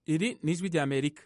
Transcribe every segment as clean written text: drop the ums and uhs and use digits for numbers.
Iri ni ijwi ry'Amerika.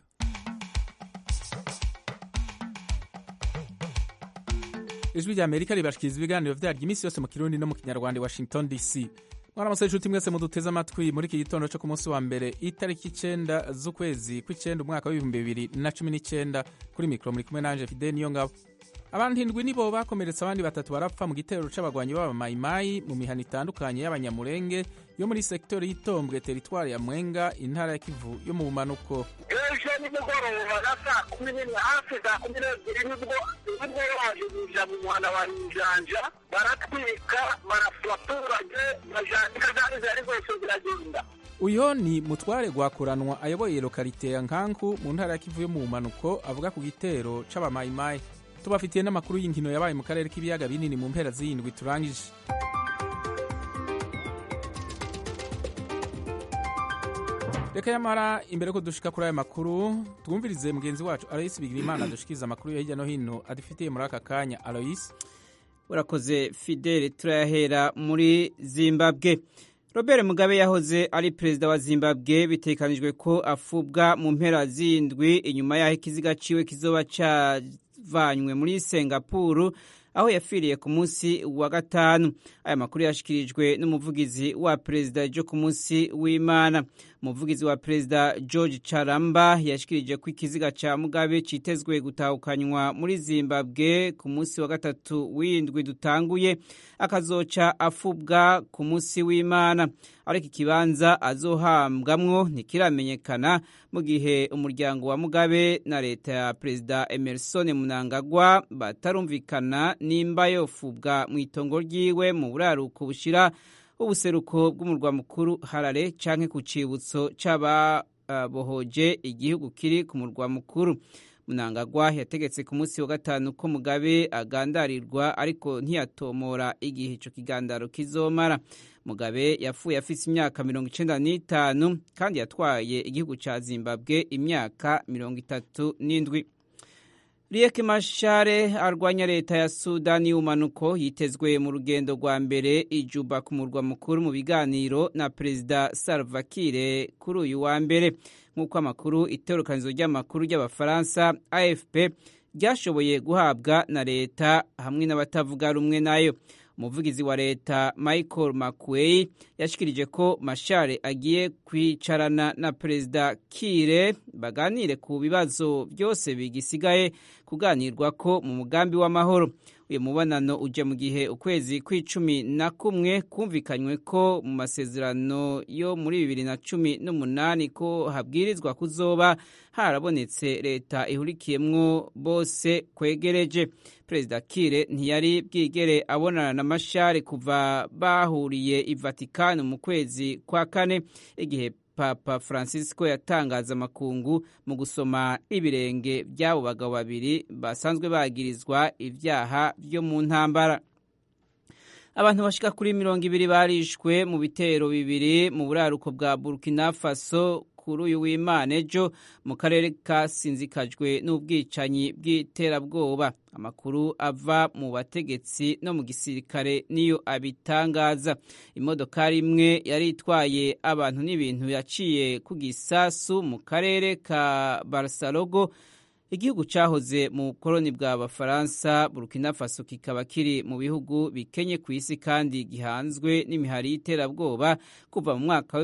Ijwi ry'Amerika ribashikiriza ibiganiro vyaryo iminsi yose mu Kirundi no mu Kinyarwanda, Washington DC. Mwaramutse inshuti mwese muduteze amatwi muri iki gitondo cyo ku munsi wa mbere itariki 9 z'ukwezi kw'icenda umwaka w'2019. Kuri mikro muri kumwe nanje Fidel Niyongabo. Abantu 7 nibo bakomeretsa abandi 3 barapfa mu gitero c'abagwanyi b'aba Maimai mu mihana itandukanye y'abanyamurenge yo muri sektori y'Itombwe, teritwari ya Mwenga, intara ya Kivu yo mu bumanuko. Ejo ni mugoroba saa 10 hafi saa 12 nibwo baje kuja mu muhanda wa Njanja baratwika abaturage bajandika zari zose ziragenda. Uyo ni mutware gwakuranwa ayoboye lokalite ya Nkanku mu ntara ya Kivu yo mu bumanuko avuga ku gitero c'aba Maimai. Tubafitiye n'amakuru y'inkino yabaye mu karere k'ibiyaga binini mu mpera z'indwi turangije. Reka yamara imbere ko dushika kuri aya makuru twumvirize mugenzi wacu Alois Bigirimana dushikiriza amakuru ya hirya no hino adufitiye muri aka kanya. Alois, urakoze Fidel. Turayahera muri Zimbabwe. Robert Mugabe yahoze ari perezida wa Zimbabwe bitekanijwe ko afubwa mu mpera z'indwi inyuma yaho ikiziga ciwe kizoba vanywe muri Singapore aho yafiriye ku munsi wa gatanu. Aya makuru yashikirijwe n'umuvugizi wa perezida ejo ku munsi w'Imana. Umuvugizi wa perezida George Charamba yashikirije ko ikiziga ca Mugabe citezwe gutahukanywa muri Zimbabwe ku munsi wa gatatu w'indwi dutanguye, akazoca afubwa ku munsi w'Imana. Ariko ikibanza azohambwamwo ntikiramenyekana, mu gihe umuryango wa Mugabe na leta ya perezida Emerson Mnangagwa batarumvikana nimba yofubwa mu itongo ryiwe mu buraruko bushira ubuseruko bw'umurwa mukuru Harare canke ku cibutso c'ababohoje igihugu kiri ku murwa mukuru. Mnangagwa yategetse ku munsi wa gatanu ko Mugabe agandarirwa, ariko ntiyatomora igihe ico kigandaro kizomara. Mugabe yapfuye afise imyaka 95 kandi yatwaye igihugu ca Zimbabwe imyaka 37. Riek Machar arwanya leta ya Sudani y'umanuko yitezwe mu rugendo rwa mbere ijuba ku murwa mukuru mu biganiro na perezida Salva Kiir kuri uyu wa mbere, nk'uko amakuru itorokanizo ry'amakuru ry'abafaransa AFP ryashoboye guhabwa na leta hamwe n'abatavuga rumwe nayo. Umuvugizi wa leta Michael Makuei yashikirije ko Machar agiye kwicarana na perezida Kiir baganire ku bibazo byose bigisigaye kuganirwako mu mugambi w'amahoro. Uyu mubonano uje mu gihe ukwezi kw'icumi kumvikanywe ko mu masezerano yo muri 2018 ko habwirizwa kuzoba harabonetse leta ihurikiyemwo bose kwegereje. Perezida Kiir ntiyari bwigere abonana na Machar kuva bahuriye i Vatican mu kwezi kwa kane, igihe Papa Francisco yatangaza amakungu mu gusoma ibirenge by'abo bagabo babiri basanzwe bagirizwa ivyaha byo mu ntambara. Abantu bashika kuri 200 barishwe mu bitero bibiri mu buraruko bwa Burkina Faso kuri uyu w'Imana ejo mu karere kasinzikajwe n'ubwicanyi bw'iterabwoba. Amakuru ava mu bategetsi no mu gisirikare niyo abitangaza. Imodokari imwe yari itwaye abantu n'ibintu yaciye ku gisasu mu karere ka Barcelogo, igihugu cahoze mu koloni bwa Bafaransa. Burkina Faso kikaba kiri mu bihugu bikenye ku isi kandi gihanzwe n'imihari y'iterabwoba kuva mu mwaka wa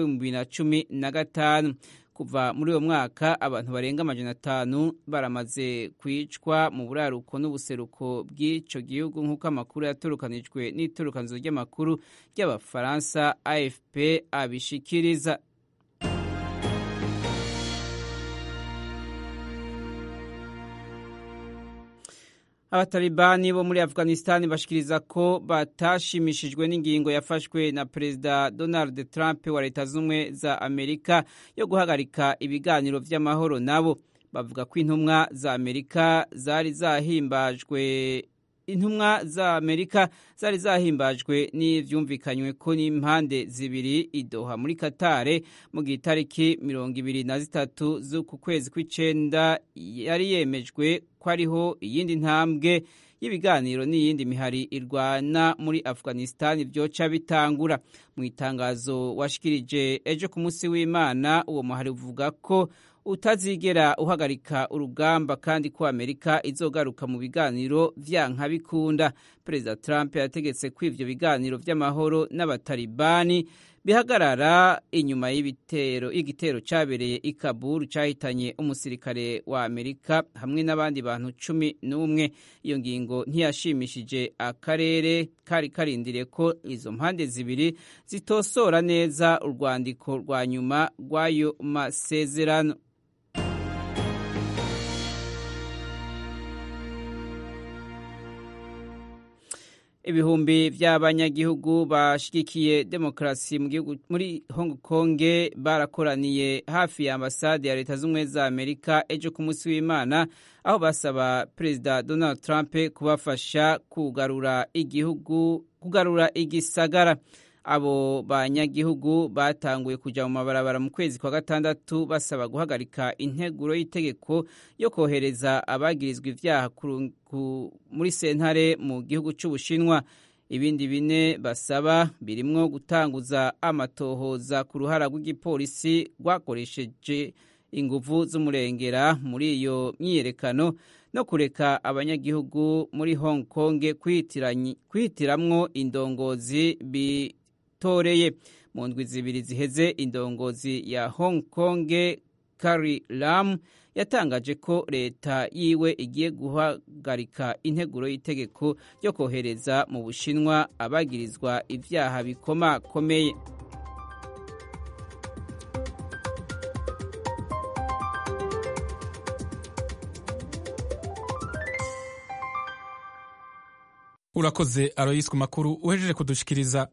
2015. Kuva muri uwo mwaka abantu barenga 500 baramaze kwicwa mu buraruko n'ubuseruko bw'ico gihugu, nk'uko amakuru yatorokanijwe n'itorokanizo ry'amakuru ry'abafaransa AFP abishikiriza. Abatalibani bo muri Afghanistan bashikiriza ko batashimishijwe n'ingingo yafashwe na perezida Donald Trump wa leta z'umwe za Amerika yo guhagarika ibiganiro vy'amahoro nabo. Bavuga ko intumwa za Amerika zari zahimbajwe intumwa za Amerika zari zahimbajwe n'ivyumvikanywe ko n'impande zibiri idoha muri Katare mu gitariki 23 z'uku kwezi kw'icenda yari yemejwe ko ariho iyindi ntambwe y'ibiganiro n'iyindi mihari irwana muri Afghanistan vyoca bitangura. Mu itangazo washikirije ejo ku munsi w'Imana, uwo muhari uvuga ko utazigera uhagarika urugamba kandi ko Amerika izogaruka mu biganiro vyanka bikunda. Perezida Trump yategetse ko ivyo biganiro vy'amahoro n'abatalibani bihagarara inyuma y'igitero cabereye i Kabul cahitanye umusirikare wa Amerika hamwe n'abandi bantu 11. Iyo ngingo ntiyashimishije akarere kari karindiriye ko izo mpande zibiri zitosora neza urwandiko rwa nyuma rw'ayo masezerano. Ibihumbi vy'abanyagihugu bashigikiye demokrasi mu gihugu muri Hong Kong barakoraniye hafi ya ambasade ya Leta z'Ubumwe za Amerika ejo ku munsi w'Imana, aho basaba Perezida Donald Trump kubafasha kugarura igisagara. Abo banyagihugu batanguye kuja mu mabarabara mu kwezi kwa gatandatu basaba guhagarika integuro y'itegeko yo kohereza abagirizwa ivyaha muri sentare mu gihugu c'Ubushinwa. Ibindi bine basaba birimwo gutanguza amatohoza ku ruhara rw'igipolisi rwakoresheje inguvu z'umurengera muri iyo myiyerekano no kureka abanyagihugu muri Hong Kong kwihitiramwo indongozi bitoreye. Mu ndwi zibiri ziheze, indongozi ya Hong Kong Carrie Lam yatangaje ko leta yiwe igiye guhagarika integuro y'itegeko ryo kohereza mu Bushinwa abagirizwa ivyaha bikomakomeye. Urakoze Alois ku makuru uhejeje kudushikiriza.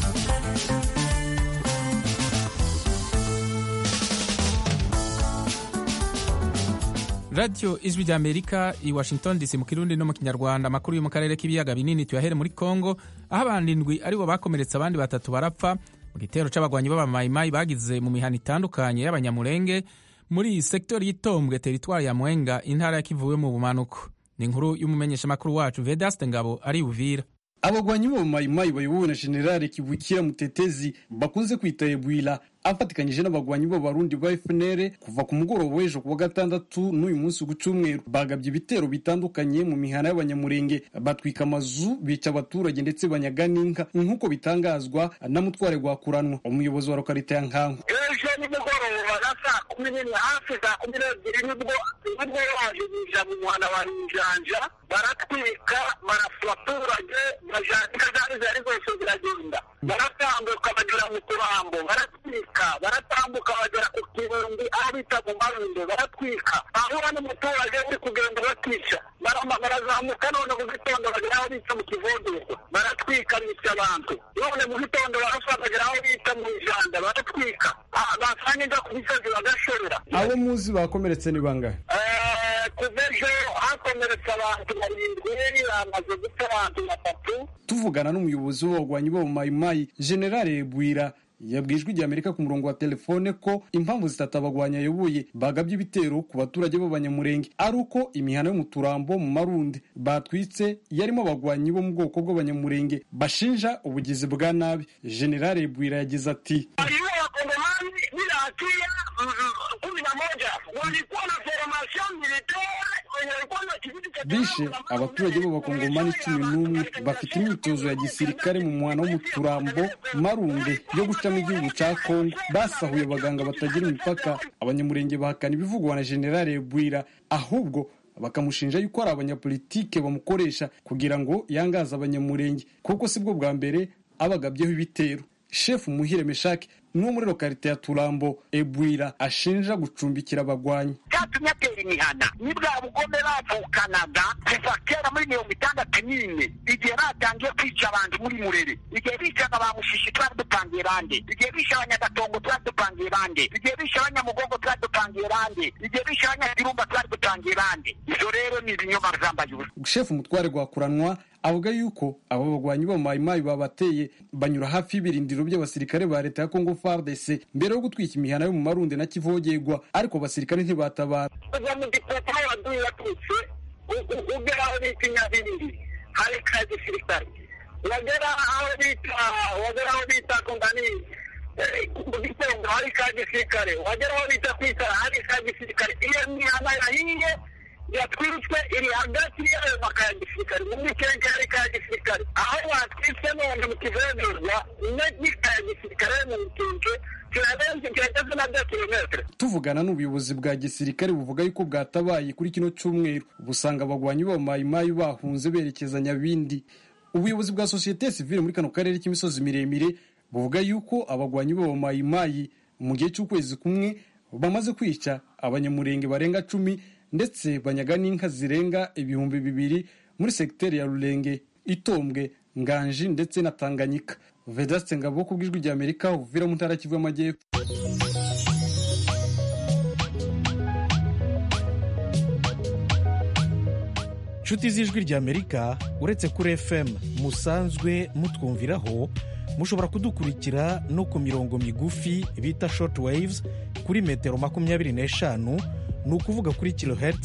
Radio Ijwi rya Amerika i Washington DC mu Kirundi no mu Kinyarwanda. Amakuru yo mu karere k'ibiyaga binini tuyahere muri Kongo, aho abantu 7 aribo bakomeretse abandi 3 barapfa mu gitero c'abagwanyi b'abamayimayi bagize mu mihana itandukanye y'abanyamurenge muri sektori y'Itombwe, teritwari ya Mwenga, intara ya Kivu mu bumanuko. Ni inkuru y'umumenyesha makuru wacu Vedaste Ngabo ari Uvira. Abagwanyi b'abamayimayi bayobowe na General Kibukira Mutetezi bakunze kwita Ebwila afatikanyije n'abagwanyi b'abarundi ba FNL kuva ku mugoroba w'ejo ku wa gatandatu n'uyu munsi ku cyumweru bagabye ibitero bitandukanye mu mihana y'abanyamurenge, batwika amazu, bica abaturage ndetse banyaga n'inka nk'uko bitangazwa na Mutware Gwakuranwa, umuyobozi wa lokalite ya Nkango. Ejo ni mugoroba na saa 10 hafi saa 12 nibwo baje bija mu mwana wa Njanja baratwika abaturage bajandika zari zose ziragenda, baratambuka bagera mu Turambo, baratambuka bagera ku Kirundi aho bita mu Marundo, baratwika aho n'umuturage uri kugenda batisha, barazamuka none mu gitondo bagera aho bita mu Kivondo, baratwika bica abantu, none mu gitondo barafata bagera aho bita mu Njanda, baratwika basanye nja ku misozi bagashorera. Abo muzi bakomeretse ni bangahe? Kuvejo hakomeretse abantu 7, bamaze gupfa abantu 3. Tuvugana n'umuyobozi w'abagwanyi b'abamayimayi General Ebwira yabwijwe rya Amerika ku murongo wa telefone ko impamvu zitatabagwanya yoboye bagabye ibitero ku baturage b'abanyamurenge ari uko imihana yo mu Turambo mu Marundi batwitse yarimo abagwanyi bo mu bwoko bw'abanyamurenge bashinja ubugizi bwa nabi. General Ebwira yagize ati bishe abaturage b'abakongomani 11 bafite imyitozo ya gisirikare mu mwana wo mu Turambo Marunde yo gucamo igihugu ca Kongo, basahuye abaganga batagira imipaka. Abanyamurenge bahakana ibivugwa na General Ebwira, ahubwo bakamushinja yuko ari abanyapolitike bamukoresha kugira ngo yangaza abanyamurenge, kuko sibwo bwa mbere abagabyeho ibitero. Chef Muhire Meshaki n'uwo muri lokalite ya Turambo Ebwira ashinja gucumbikira abagwanyi. icyatumye atera imihana ni bwa bugome bavukanaga kuva kera muri 1964 igihe batangiye kwica abantu muri Murere, igihe bicaga ba Mushishi twari dupangiye bande, igihe bisha Abanyagatongo twari dupangiye bande, igihe bisha Abanyamugongo twari dupangiye bande, igihe bisha Abanyagirumba twari dupangiye bande. Izo rero ni ibinyoma byambaye ubusa. Shefu Mutware Rwakuranwa avuga yuko abo bagwanyi bo Mayimayi babateye banyura hafi y'ibirindiro by'abasirikare ba leta ya Congo FARDC mbere yo gutwika imihana yo mu Marunde na Kivogerwa, ariko abasirikare ntibatabara. Uza mu gipota y'abaduyi batutse ugera aho bita Nyabiriri hari ka gisirikare, wagera aho bita Kongani Gitongo hari ka gisirikare, wagera aho bita Kwitara hari ka gisirikare. Iyo mihana yahiye yatwirutswe iri hagati y'ayo makaya gisirikare mu Mikenge hari ka gisirikare, aho watwitse none mu Kivogerwa n'ikaya gisirikare mu Mikenge kirarenze na 2 kilometre. Tuvugana n'ubuyobozi bwa gisirikare buvuga yuko bwatabaye kuri kino cyumweru busanga abagwanyi bo Mayimayi bahunze berekeza Nyabindi. Ubuyobozi bwa societe civile muri kano karere k'imisozi miremire buvuga yuko abagwanyi bo Mayimayi mu gihe cy'ukwezi kumwe bamaze kwica abanyamurenge barenga 10 ndetse banyaga n'inka zirenga 2,000 muri sekiteri ya Rurenge, Itombwe, Nganji ndetse na Tanganyika. Vedaste Ngabo ku bw'ijwi rya Amerika uvira mu ntara Kivu y'Amajyepfo. Nshuti z'ijwi rya Amerika, uretse kuri FM musanzwe mutwumviraho, mushobora kudukurikira no ku mirongo migufi bita short waves kuri metero 25, ni ukuvuga kuri kilohertz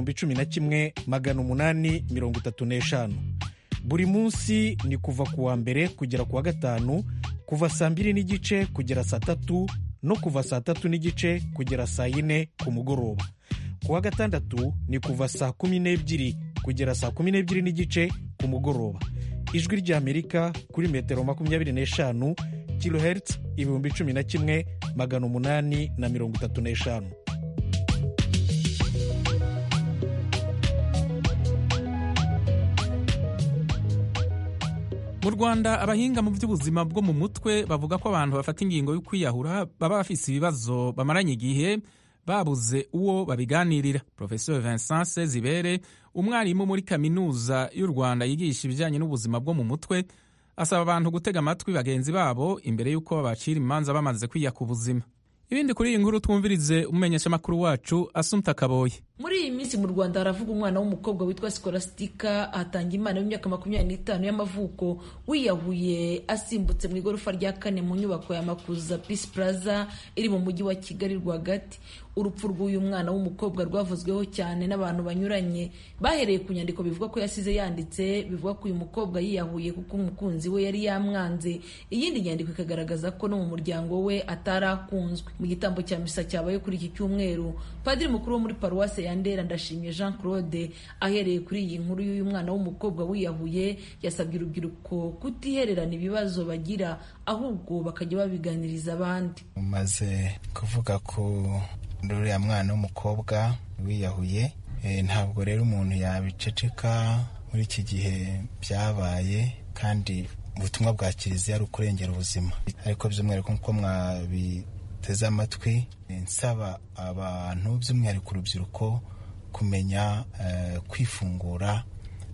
11,835. Buri munsi ni kuva ku wa mbere kugera ku wa gatanu, kuva saa 2:30 kugera saa 3 no kuva saa 3:30 kugera saa 4 ku mugoroba. Ku wa gatandatu ni kuva saa 12 kugera saa 12:30 ku mugoroba. Ijwi rya Amerika kuri metero 25 kilohertz 11,835. Mu Rwanda abahinga mu by'ubuzima bwo mu mutwe bavuga ko abantu bafata ingingo yo kwiyahura baba bafise ibibazo bamaranye igihe babuze uwo babiganirira. Professor Vincent Sezibere, umwarimu muri kaminuza y'u Rwanda yigisha ibijyanye n'ubuzima bwo mu mutwe, asaba abantu gutega amatwi bagenzi babo imbere y'uko babacira imanza bamaze kwiyaka ubuzima. Ibindi kuri iyi nkuru twumvirize umumenyesha makuru wacu Asumta Kaboye. Muri iyi minsi mu Rwanda haravuga umwana w'umukobwa witwa Scholastica Hatangimana w'imyaka 25 y'amavuko wiyahuye asimbutse mu igorofa rya 4 mu nyubako ya Makuza Peace Plaza iri mu mujyi wa Kigali rwagati. Urupfu rw'uyu mwana w'umukobwa rwavuzweho cyane n'abantu banyuranye, bahereye ku nyandiko bivuga ko yasize yanditse bivuga ko uyu mukobwa yiyahuye kuko umukunzi we yari yamwanze. Iyindi nyandiko ikagaragaza ko no mu muryango we atarakunzwe. Mu gitambo cya misa cyabaye kuri iki cyumweru, Padiri mukuru wo muri Paruwase ya Ndera Ndashimye Jean Claude ahereye kuri iyi nkuru y'uyu mwana w'umukobwa wiyahuye yasabye urubyiruko kutihererana ibibazo bagira, ahubwo bakajya babiganiriza abandi. Umaze kuvuga ko uriya mwana w'umukobwa wiyahuye, ntabwo rero umuntu yabiceceka muri iki gihe byabaye, kandi ubutumwa bwa Kiliziya ari ukurengera ubuzima. Ariko by'umwihariko nk'uko mwabiteze amatwi, nsaba abantu by'umwihariko urubyiruko kumenya kwifungura,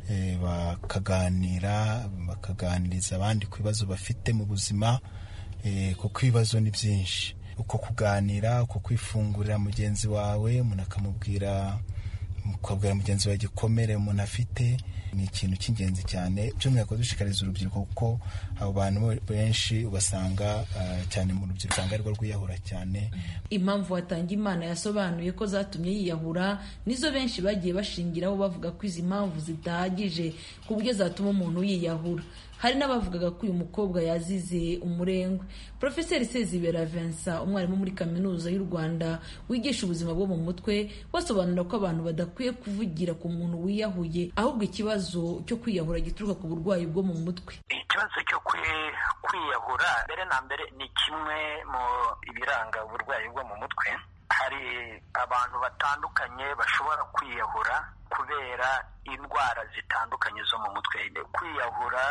bakaganiriza abandi ku bibazo bafite mu buzima, kuko ibibazo ni byinshi. Uko kuganira, uko kwifungurira mugenzi wawe, umuntu akamubwira mugenzi wawe igikomere umuntu afite, ni ikintu cy'ingenzi cyane. By'umwihariko dushishikariza urubyiruko kuko abo bantu benshi ubasanga cyane mu rubyiruko usanga arirwo rwiyahura cyane. Impamvu Hatangimana yasobanuye ko zatumye yiyahura nizo benshi bagiye bashingiraho bavuga ko izi mpamvu zidahagije ku buryo zatuma umuntu yiyahura. Hari n'abavugaga ko uyu mukobwa yazize umurengwe. Professor Sezibera Vincent, umwarimu muri kaminuza y'u Rwanda wigisha ubuzima bwo mu mutwe, basobanura ko abantu badakwiye kuvugira ku muntu wiyahuye, ahubwo ikibazo cyo kwiyahura gituruka ku burwayi bwo mu mutwe. Ikibazo cyo kwiyahura mbere na mbere ni kimwe mu ibiranga uburwayi bwo mu mutwe. Hari abantu batandukanye bashobora kwiyahura kubera indwara zitandukanye zo mu mutwe. Kwiyahura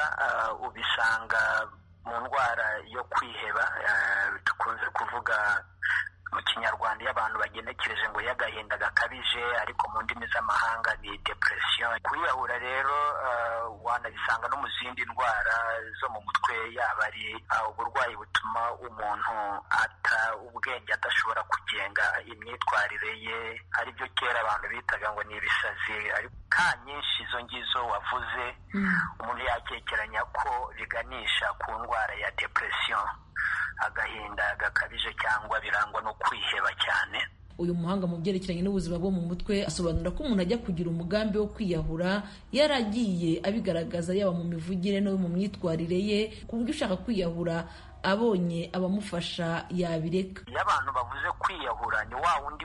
ubisanga mu ndwara yo kwiheba, tukunze kuvuga mu kinyarwanda iyo abantu bagenekereje ngo y'agahinda gakabije, ariko mu ndimi z'amahanga ni depression. Kwiyahura rero wanabisanga no mu zindi ndwara zo mu mutwe, yaba ari uburwayi butuma umuntu ata ubwenge, adashobora kugenga imyitwarire ye, ari byo kera abantu bitaga ngo ni ibisazi. Ariko ka nyinshi izo ngizo wavuze umuntu yakekeranya ko biganisha ku ndwara ya depression, agahinda gakabije cyangwa birangwa no kwiheba cyane. Uyu muhanga mu byerekeranye n'ubuzima bwo mu mutwe asobanura ko umuntu ajya kugira umugambi wo kwiyahura yaragiye abigaragaza yaba mu mivugire no mu myitwarire ye, ku buryo ushaka kwiyahura abonye abamufasha yabireka. Iyo abantu bavuze kwiyahura ni wa wundi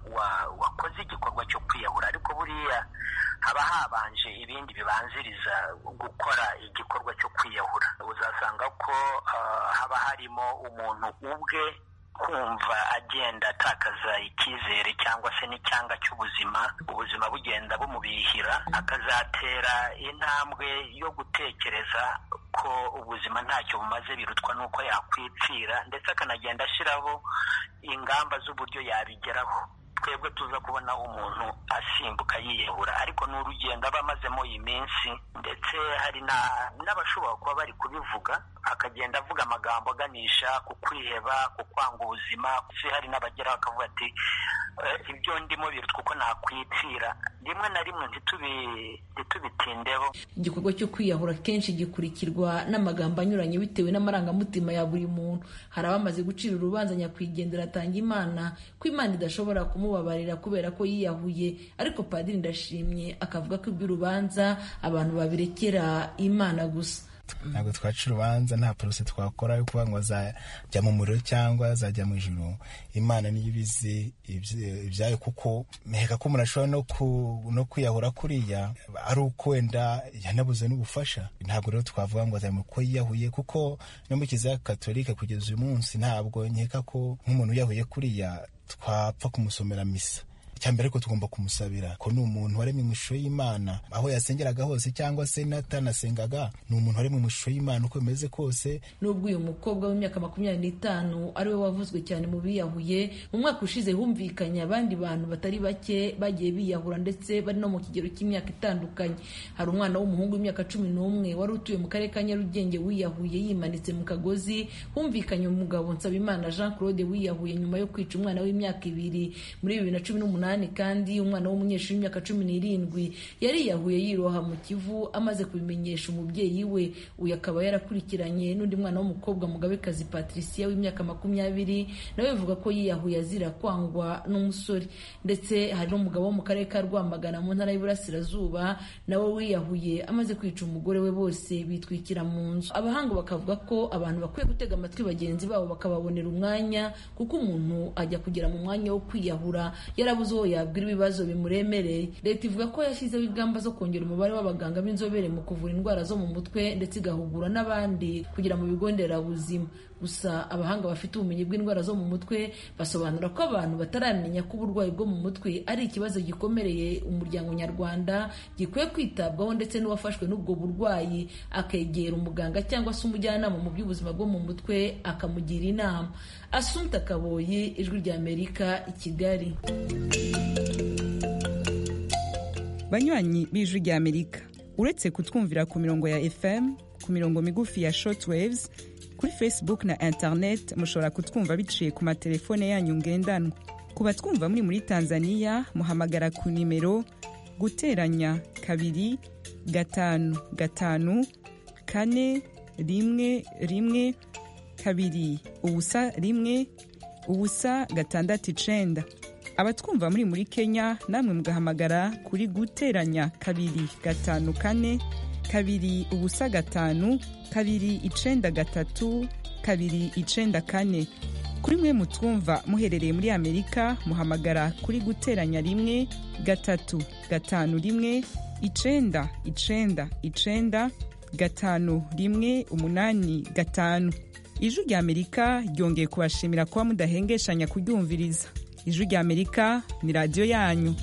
wakoze igikorwa cyo kwiyahura, ariko buriya haba habanje ibindi bibanziriza gukora igikorwa cyo kwiyahura. Uzasanga ko haba harimo umuntu ubwe kumva agenda atakaza icyizere cyangwa se n'icyanga cy'ubuzima, ubuzima bugenda bumubihira, akazatera intambwe yo gutekereza ko ubuzima ntacyo bumaze, birutwa n'uko yakwipfira, ndetse akanagenda ashyiraho ingamba z'uburyo yabigeraho. Twebwe tuza kubona umuntu asimbuka yiyahura, ariko ni urugendo aba amazemo iyi minsi, ndetse hari n'abashobora kuba bari kubivuga, akagenda avuga amagambo aganisha ku kwiheba, ku kwanga ubuzima. Hari n'abageraho bakavuga ati ibyo ndimo birutwa uko nakwipfira. Rimwe na rimwe ntitubitindeho. Igikorwa cyo kwiyahura kenshi gikurikirwa n'amagambo anyuranye bitewe n'amarangamutima ya buri muntu. Hari abamaze gucira urubanza nyakwigendera Atangimana ko Imana idashobora kumubabarira kubera ko yiyahuye, ariko Padiri Ndashimye akavuga ko iby'urubanza abantu babirekera Imana gusa. Ntabwo twaca urubanza, nta porose twakora yo kuvuga ngo azajya mu muriro cyangwa azajya mu ijuru. Imana niyo ibizi ibyayo, kuko meheka ko umuntu ashobora no kwiyahura kuriya ari uko wenda yanabuze n'ubufasha. Ntabwo rero twavuga ngo azajya ko yiyahuye, kuko no mu Kiliziya Gatolika kugeza uyu munsi ntabwo nkeka ko nk'umuntu wiyahuye kuriya twapfa kumusomera misa. Cyambere ko tugomba kumusabira ko ni umuntu waremwe mu ishusho y'Imana, aho yasengeraga hose cyangwa se natanasengaga, ni umuntu waremwe mu ishusho y'Imana uko bimeze kose. Nubwo uyu mukobwa w'imyaka 25 ari we wavuzwe cyane mu biyahuye, mu mwaka ushize humvikanye abandi bantu batari bake bagiye biyahura, ndetse bari no mu kigero cy'imyaka itandukanye. Hari umwana w'umuhungu w'imyaka 11 wari utuye mu karere ka Nyarugenge wiyahuye yimanitse mu kagozi. Humvikanye umugabo Nsabimana Jean Claude wiyahuye nyuma yo kwica umwana w'imyaka 2 muri 2018. Kandi umwana w'umunyeshuri w'imyaka 17 yariyahuye yiroha mu Kivu amaze kubimenyesha umubyeyi we. Uyu akaba yarakurikiranye n'undi mwana w'umukobwa Mugabekazi Patricia w'imyaka 20 nawe bivuga ko yiyahuye azira kwangwa n'umusore. Ndetse hari n'umugabo wo mu karere ka Rwamagana mu ntara y'Iburasirazuba nawe wiyahuye amaze kwica umugore we, bose bitwikira mu nzu. Abahanga bakavuga ko abantu bakwiye gutega amatwi bagenzi babo bakababonera umwanya, kuko umuntu ajya kugera mu mwanya wo kwiyahura yarabuze yabwira ibibazo bimuremereye. Leta ivuga ko yashyizeho ingamba zo kongera umubare w'abaganga b'inzobere mu kuvura indwara zo mu mutwe, ndetse igahugura n'abandi kugira mu bigo nderabuzima. Gusa abahanga bafite ubumenyi bw'indwara zo mu mutwe basobanura ko abantu bataramenya ko uburwayi bwo mu mutwe ari ikibazo gikomereye umuryango nyarwanda, gikwiye kwitabwaho, ndetse n'uwafashwe n'ubwo burwayi akegera umuganga cyangwa se umujyanama mu by'ubuzima bwo mu mutwe akamugira inama. Assumpta Kaboyi, Ijwi ry'Amerika, i Kigali. Banywanyi b'Ijwi ry'Amerika, uretse kutwumvira ku mirongo ya FM, ku mirongo migufi ya shortwaves, kuri Facebook na internet mushobora kutwumva biciye ku matelefone yanyu ngendanwa. Ku batwumva muri Tanzania muhamagara ku nimero guteranya 2 5 5 4 1 1 2 ubusa 1 ubusa 6 abatwumva muri Kenya namwe mugahamagara kuri guteranya 2 5 4 2 ubusa 5 2 9 3 2 9 4. Kuri mwe mutwumva muherereye muri Amerika muhamagara kuri guteranya 1 3 5 1 9 9 9 5 1 8 5. Ijwi ry'Amerika ryongeye kubashimira kuba mudahengeshanya kuryumviriza. Ijwi ry'Amerika ni radio yanyu.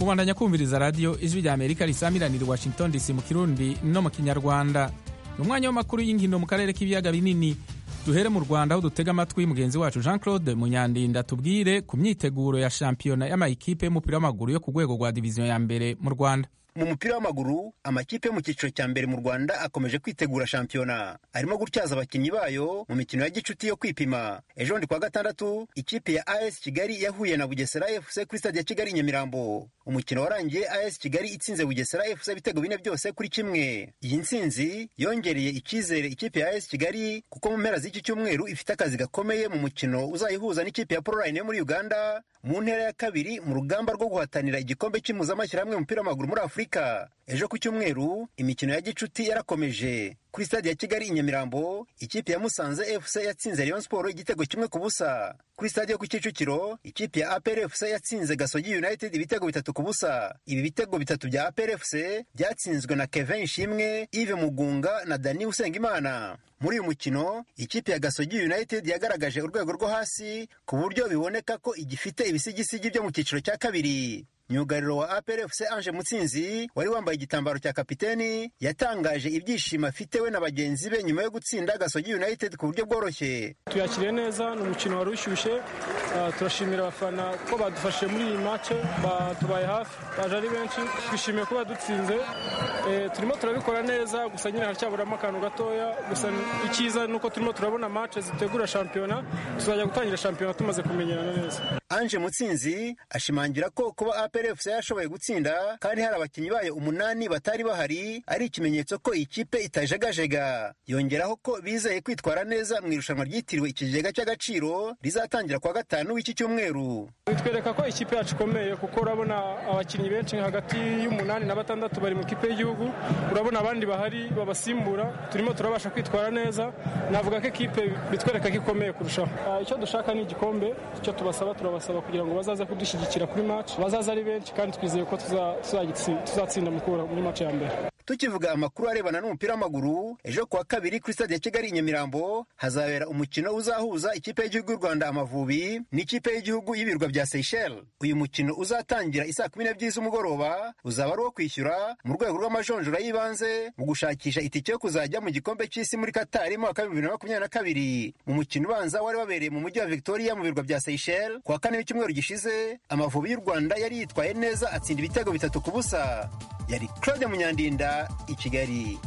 mubandanya kumviriza radiyo ijwi rya amerika risamiranira i washington dc mu kirundi no mu kinyarwanda. ni umwanya w'amakuru y'inkino mu karere k'ibiyaga binini. duhere mu rwanda aho dutega amatwi mugenzi wacu jean claude munyandinda tubwire ku myiteguro ya shampiyona y'amayikipe y'umupira w'amaguru yo ku rwego rwa diviziyo ya mbere mu rwanda. mu mupira w'amaguru amakipe mu cyiciro cya mbere mu Rwanda akomeje kwitegura shampiyona, arimo gutyaza abakinnyi bayo mu mikino ya gicuti yo kwipima. ejo ndi kwa gatandatu ikipe ya AS Kigali yahuye na Bugesera FC kuri stade ya Kigali Nyamirambo. umukino warangiye AS Kigali itsinze Bugesera FC ibitego 4 byose kuri kimwe. iyi ntsinzi yongereye icyizere ikipe ya AS Kigali kuko mu mpera z'iki cyumweru ifite akazi gakomeye mu mukino uzayihuza n'ikipe ya Proline yo muri Uganda mu ntera ya kabiri mu rugamba rwo guhatanira igikombe cy'impuzamashyirahamwe y'umupira w'amaguru muri Afurika. ejo ku cyumweru imikino ya gicuti yarakomeje. kuri stade ya Kigali i Nyamirambo ikipe ya Musanze FC yatsinze Rayon Sport igitego 1-0. kuri stade yo ku Kicukiro ikipe ya APR FC yatsinze Gasogi United ibitego 3-0. ibi bitego 3 bya APR FC byatsinzwe na Kevin Shimwe, Yves Mugunga na Dani Usengimana. muri uyu mukino ikipe ya Gasogi United yagaragaje urwego rwo hasi ku buryo biboneka ko igifite ibisigisigi byo mu cyiciro cya kabiri. myugariro wa APR FC Ange Mutsinzi wari wambaye igitambaro cya kapiteni yatangaje ibyishimo afite we na bagenzi be nyuma yo gutsinda Gasogi United ku buryo bworoshye. tuyakiriye neza, ni umukino wari ushyushye, turashimira abafana ko badufashe muri iyi match, batubaye hafi, baje ari benshi, twishimiye ko badutsinze. turimo turabikora neza, gusa nyine haracyaburamo akantu gatoya, gusa icyiza nuko turimo turabona match zitegura shampiyona, tuzajya gutangira shampiyona tumaze kumenyerana neza. Ange Mutsinzi ashimangira ko kuba APR FC yashoboye gutsinda kandi hari abakinnyi bayo 8 batari bahari ari ikimenyetso ko ikipe itajegajega. yongeraho ko bizeye kwitwara neza mu irushanwa ryitiriwe ikigega cy'agaciro rizatangira kwa gatanu w'iki cyumweru. bitwereka ko ikipe yacu ikomeye kuko urabona abakinnyi benshi hagati y'8 na 6 bari mu kipe y'igihugu, urabona abandi bahari babasimbura, turimo turabasha kwitwara neza. navuga ko ikipe bitwereka ko ikomeye kurushaho. icyo dushaka ni igikombe, icyo tubasaba turabasaba kugira ngo bazaze kudushyigikira kuri match, bazaze ari benshi kandi twizeye ko tuzatsinda muri match ya mbere. tukivuga amakuru arebana n'umupira w'amaguru, ejo kuwa kabiri kuri stade ya Kigali i Nyamirambo hazabera umukino uzahuza ikipe y'igihugu y'u Rwanda Amavubi n'ikipe y'igihugu y'ibirwa bya Seychelles. uyu mukino uzatangira isaa 12 z'umugoroba uzaba ari uwo kwishyura mu rwego rw'amajonjora y'ibanze mu gushakisha itike yo kuzajya mu gikombe cy'isi muri Qatar mu mwaka wa 2022. mu mukino ubanza wari wabereye mu mujyi wa Victoria mu birwa bya Seychelles kuwa kane w'icyumweru gishize, Amavubi y'u Rwanda yari yitwaye neza atsinda ibitego 3-0. yari Claude Munyandinda i Kigali.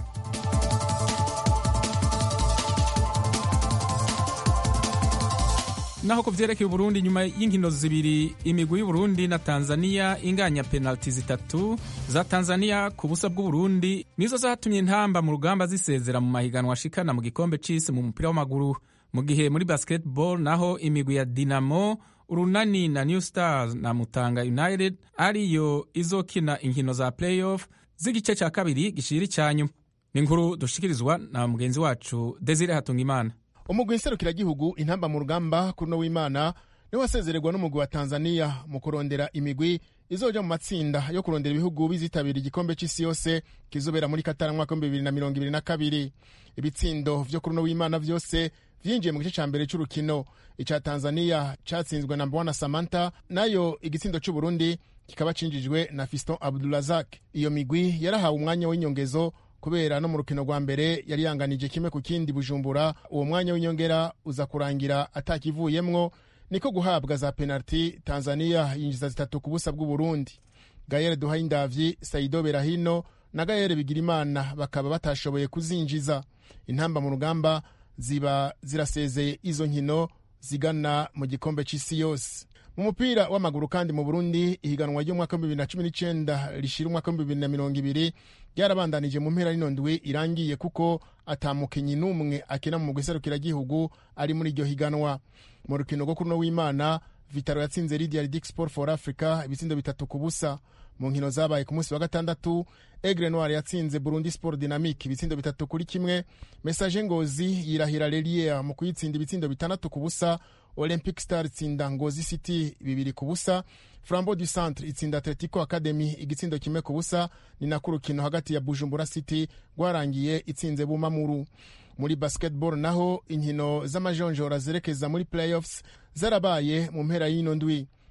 naho ku vyerekeye Burundi, nyuma y'inkino zibiri imigwi y'Uburundi na Tanzania inganya penalty 3 za Tanzania ku busa bw'Uburundi nizo zatumye intamba mu rugamba zisezera mu mahiganwa ashikana mu gikombe c'isi mu mupira w'amaguru. mu gihe muri basketball naho imigwi ya Dinamo, Urunani na New Stars na Mutanga United ariyo izokina inkino za playoff z'igice cya kabiri gishiri cyanyu. ni inkuru dushikirizwa na mugenzi wacu Desire Hatungimana. umugwi nserukiragihugu intamba mu rugamba kuri no w'Imana niwe wasezererwa n'umugwi wa Tanzania mu kurondera imigwi izoja mu matsinda yo kurondera ibihugu bizitabira igikombe c'isi yose kizobera muri Qatar mwaka 2022. ibitsindo vyo kuri no w'Imana vyose vyinjiye mu gice ca mbere c'urukino. ica Tanzania catsinzwe na Mbwana Samantha, nayo igitsindo c'u Burundi kikaba cinjijwe na Fiston Abdulrazak. iyo migwi yarahawe umwanya w'inyongezo kubera no mu rukino rwa mbere yari yanganije kimwe ku kindi Bujumbura. uwo mwanya w'inyongera uza kurangira atakivuyemwo, niko guhabwa za penalty. Tanzania yinjiza 3 ku busa bw'u Burundi. Gaël Duhaindavyi, Saido Berahino na Gaël Bigirimana bakaba batashoboye kuzinjiza. intamba mu rugamba ziba zirasezeye izo nkino zigana mu gikombe c'isi yose. mu mupira w'amaguru kandi mu Burundi ihiganwa ry'umwaka 2019 rishira umwaka 2020 ryarabandanije mu mpera y'inondwi irangiye kuko atamukenyi n'umwe akina mu guserukiragihugu ari muri iryo higanwa. mu rukino rwo kuno w'Imana Vitaro yatsinze Lydia Ridic Sport for Africa ibitsindo 3-0. mu nkino zabaye ku munsi wa gatandatu Aigle Noir yatsinze Burundi Sport Dynamique ibitsindo 3-1. Message Ngozi yirahira Lelier mu kuyitsinda ibitsindo 6-0. Olympic Star itsinda Ngozi City 2-0. Flambeau du Centre itsinda Atletico Academy igitsindo 1-0. ni nakurukino hagati ya Bujumbura City gwarangiye itsinze Bumamuru. muri basketball naho inkino z'amajonjora zerekeza muri playoffs zarabaye mu mpera y'ino ndwi.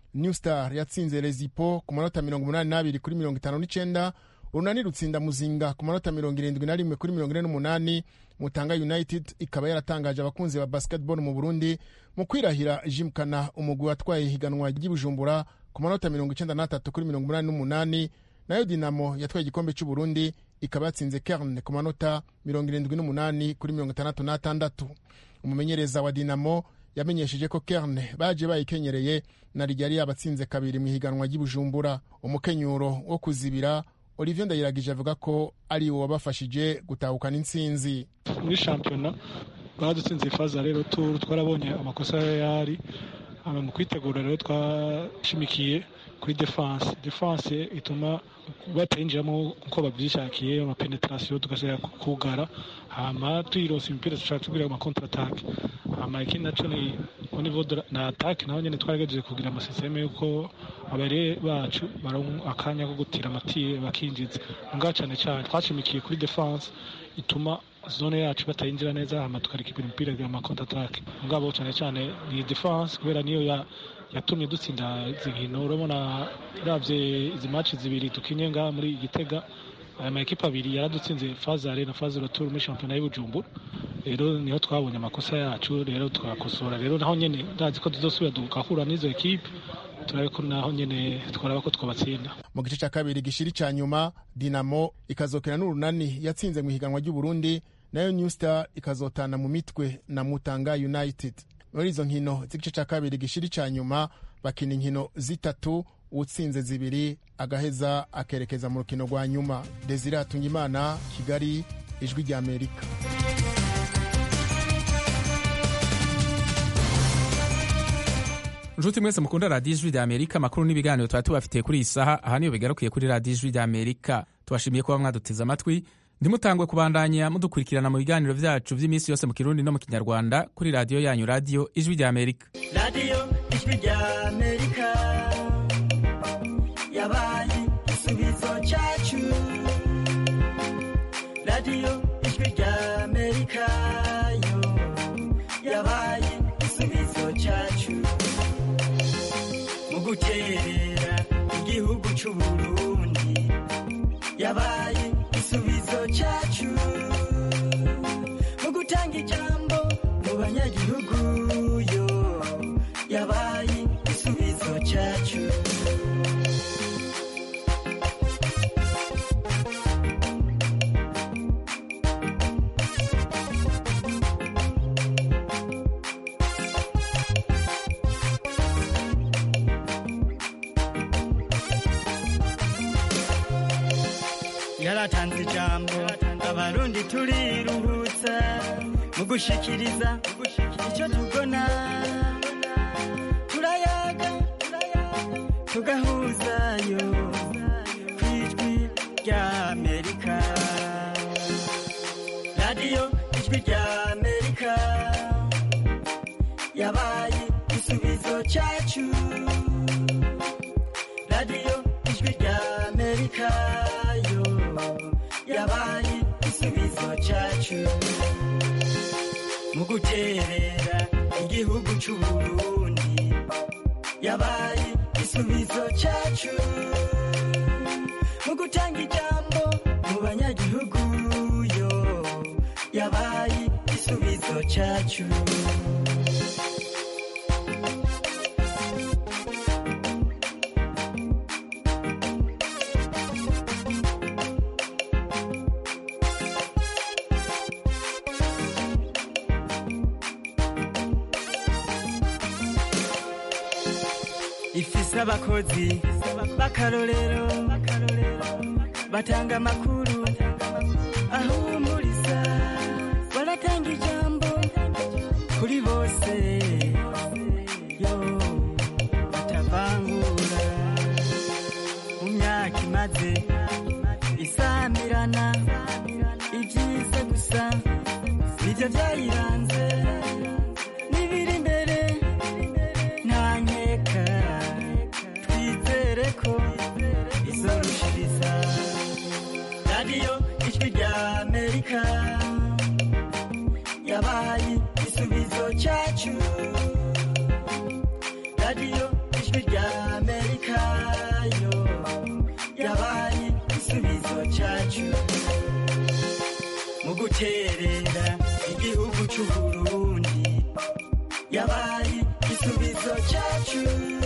New Star yatsinze Rezipo ku manota 82 kuri 59. Urunani rutsinda Muzinga ku manota 71 kuri 48. Mutanga United ikaba yaratangaje abakunzi ba basketball mu Burundi mu kwirahira Jimkana umugwi watwaye higanwa ry'Ibujumbura ku manota 93 kuri 88. Nayo Dinamo yatwaye igikombe cy'u Burundi ikaba yatsinze Kern ku manota 78 kuri 66. Umumenyereza wa Dinamo yamenyesheje ko Kern baje bayikenyereye na ryari yabatsinze kabiri mu higanwa ry'Ibujumbura. Umukenyuro wo kuzibira Olivier Ndayiragije avuga ko ari uwo wabafashije gutahukana intsinzi muri shampiyona. Badutsinze faza rero twarabonye amakosa yari mu kwitegura, rero twashimikiye kuri defense ituma batayinjiramo uko babyishakiye, ama penetration tugashyira kugara, hama tuyironse imipira dushaka tubwira ama contre attaque, hama ikindi naco ni au niveau de na attaque naho nyene twaragejeje kugira amasystem yuko abare bacu baronka akanya ko gutira amatiye bakinjiza. Ngaho cyane twashimikiye kuri defense ituma zone yacu batayinjira neza, hama tukarikibira imipira ya ama contre attaque. Ngabo cyane ni defense kubera niyo yatumye dutsinda izinkino. Urabona uravye izi match zibiri tukinye ngaha muri Gitega, ama ekipa abiri yaradutsinze Fazare na Fazare Retour muri shampiyona y'Ubujumbura. Rero niho twabonye amakosa yacu, rero twakosora. Rero naho nyene ndazi ko tuzosubira dukahura n'izo ekipe, turabiko naho nyene twaraba ko twabatsinda. Mu gice cya kabiri gishiri cya nyuma Dinamo ikazokena n'Urunani yatsinze mu higanwa ry'u Burundi, nayo New Star ikazotana mu mitwe na Mutanga United. Muri izo nkino z'igice cya kabiri gishiri cya nyuma bakina inkino zitatu, utsinze zibiri agaheza akerekeza mu rukino rwa nyuma. Desire Hatungimana, Kigali, Ijwi rya Amerika. Njuti mwese mukunda Radio Ijwi rya Amerika, amakuru n'ibiganiro tuba tubafitiye kuri iyi saha aha niyo bigarukiye kuri Radio Ijwi rya Amerika. Tubashimiye kuba mwaduteze amatwi, ndimutangwe kubandanya mudukurikirana mu biganiro vyacu vy'iminsi yose mu Kirundi no mu Kinyarwanda kuri radio yanyu Radio Ijwi rya Amerika. Radio Ijwi rya Amerika yabaye igisubizo cyacu. Radio Ijwi rya Amerika yo yabaye igisubizo cyacu. Mu guterera igihugu cy'u Burundi yabaye igisubizo cyacu. Mu gutanga ijambo mu banyagihugu yo yabaye igisubizo cyacu. Yaratanze ijambo abarundi turiruhutsa mu gushikiriza icyo tubona, turayaga tugahuzayo ku Ijwi rya Amerika. Radio Ijwi rya Amerika yabaye igisubizo cyacu. Radio Ijwi rya Amerika yo yabaye igisubizo cyacu. Mu guterera igihugu cy'u Burundi yabaye igisubizo cyacu. Mu gutanga ijambo mu banyagihugu yo yabaye igisubizo cyacu. Ifise abakozi b'akarorero batanga amakuru ahumuriza, baratanga ijambo kuri bose yo batavangura. Mu myaka imaze isamirana ibyiza gusa nibyo byayiranze, n'ibiri imbere nta nkeka twizere ko izorushiriza. Radio Ijwi rya Amerika yabaye igisubizo cyacu. Radio ijwi rya amerika yo yabaye igisubizo cyacu mu guterera igihugu cy'uburundi yabaye igisubizo cyacu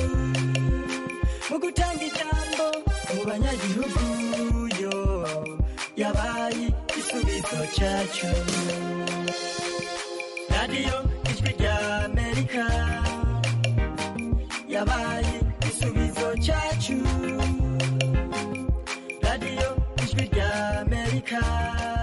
mu gutanga ijambo mu banyagihugu yo yabaye igisubizo cyacu radiyo ijwi rya amerika yabaye igisubizo cyacu radiyo ijwi rya amerika